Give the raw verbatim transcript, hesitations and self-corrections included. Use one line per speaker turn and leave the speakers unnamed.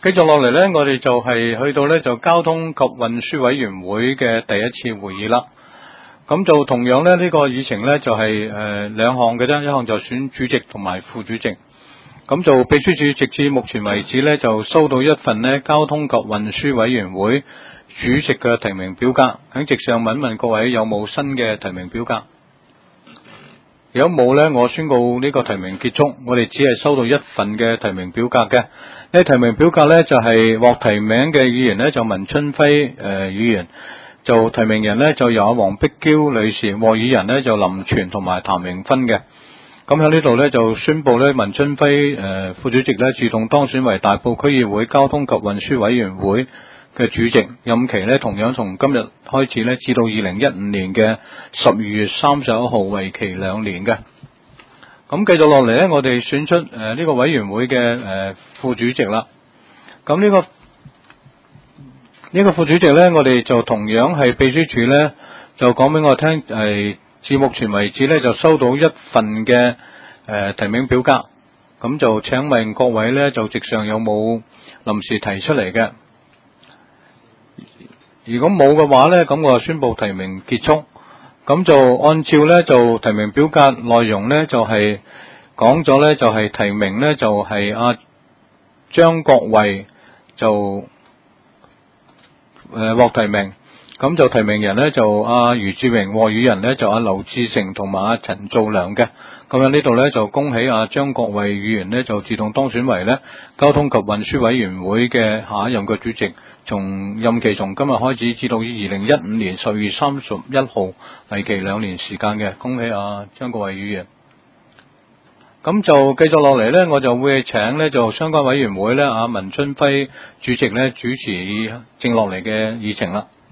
繼續落嚟呢，我哋就係去到呢就交通及運輸委員會嘅第一次會議啦。咁就同樣呢，呢、這個議程呢就係誒兩項嘅啫，一項就選主席同埋副主席。咁就秘書處直至目前為止呢，就收到一份呢交通及運輸委員會主席嘅提名表格，喺席上問問各位有冇新嘅提名表格。如果冇呢，我宣告呢個提名結束。我哋只係收到一份嘅提名表格嘅。呢提名表格呢，就係獲提名嘅議員呢，就文春輝誒、呃、議員，就提名人呢，就有阿黃碧嬌女士，獲議人呢，就林全同埋譚榮芬嘅。咁喺呢度呢，就宣布呢文春輝誒、呃、副主席呢，自動當選為大埔區議會交通及運輸委員會嘅主席，任期呢，同樣從今日開始呢，至到二零一五年嘅十二月三十一號，為期兩年嘅。咁繼續落嚟呢，我哋選出誒呢、呃這個委員會嘅誒、呃、副主席啦。咁呢、這個呢、這個副主席呢，我哋就同樣係秘書處呢，就講俾我聽，係至目前為止呢，就收到一份嘅誒、呃、提名表格。咁就請問各位呢，就席上有冇臨時提出嚟嘅？如果冇嘅話呢，咁我就宣布提名結束。咁就按照呢，就提名表格內容呢，就係講咗呢，就係、是、提名呢，就係阿張國衛就誒獲、呃、提名。咁就提名人呢，就阿余志榮，獲議人呢，就阿劉志成同埋阿陳造良嘅。咁喺呢度呢，就恭喜阿張國衛議員呢，就自動當選為呢交通及運輸委員會嘅下一任嘅主席，從任期從今日開始至到二零一五年十二月三十一號，為期兩年時間嘅。恭喜阿張國衛議員。咁就繼續落嚟呢，我就會請呢就相關委員會呢，阿文春輝主席呢，主持剩落嚟嘅議程啦。